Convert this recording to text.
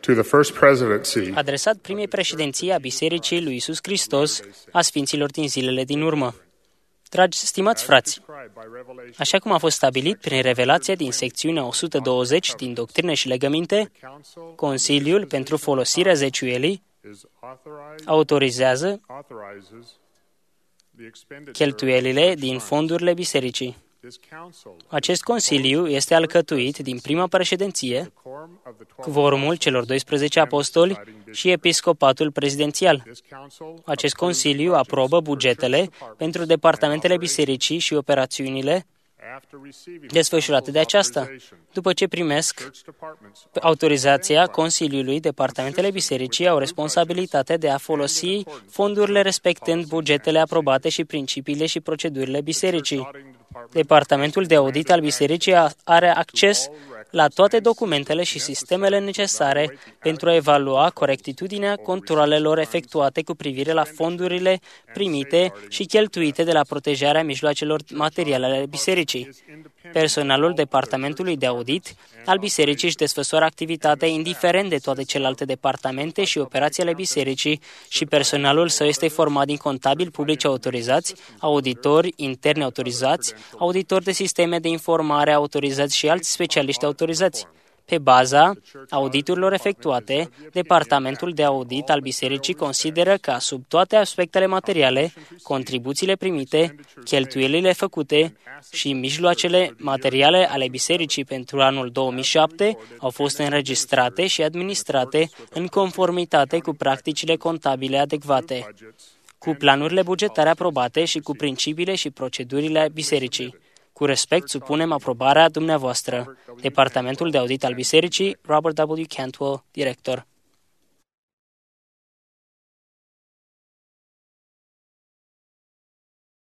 to the First Presidency adresat primei președinții a Bisericii lui Iisus Hristos, a Sfinților din zilele din urmă. Dragi stimați frați, așa cum a fost stabilit prin revelația din secțiunea 120 din Doctrine și Legăminte, Consiliul pentru folosirea zeciuielii autorizează cheltuielile din fondurile bisericii. Acest consiliu este alcătuit din prima președinție, cvorumul celor 12 apostoli și episcopatul prezidențial. Acest consiliu aprobă bugetele pentru departamentele bisericii și operațiunile desfășurate de aceasta. După ce primesc autorizația Consiliului, departamentele bisericii au responsabilitatea de a folosi fondurile respectând bugetele aprobate și principiile și procedurile bisericii. Departamentul de audit al bisericii are acces la toate documentele și sistemele necesare pentru a evalua corectitudinea controalelor efectuate cu privire la fondurile primite și cheltuite de la protejarea mijloacelor materiale ale bisericii. Personalul departamentului de audit al bisericii își desfășoară activitatea indiferent de toate celelalte departamente și operații ale bisericii și personalul său este format din contabili publici autorizați, auditori interni autorizați, auditori de sisteme de informare autorizați și alți specialiști autorizați. Pe baza auditurilor efectuate, Departamentul de Audit al Bisericii consideră că, sub toate aspectele materiale, contribuțiile primite, cheltuielile făcute și mijloacele materiale ale Bisericii pentru anul 2007 au fost înregistrate și administrate în conformitate cu practicile contabile adecvate, cu planurile bugetare aprobate și cu principiile și procedurile Bisericii. Cu respect, supunem aprobarea dumneavoastră. Departamentul de Audit al Bisericii, Robert W. Cantwell, director.